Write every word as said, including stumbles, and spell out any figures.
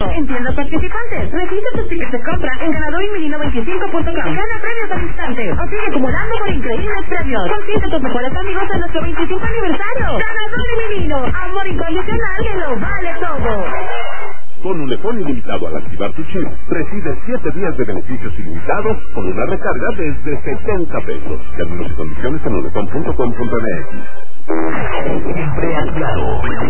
en tiendas participantes. Registra tus tickets de compra en ganador y menino veinticinco punto com. Gana premios al instante o sigue acumulando por increíbles premios. Consigue a tus mejores amigos en nuestro veinticinco aniversario. Ganador y menino, amor incondicional que lo vale todo. Con Unifón ilimitado al activar tu chip, recibe siete días de beneficios ilimitados con una recarga desde setenta pesos. Términos y condiciones en unifón punto com punto m x. Siempre al lado.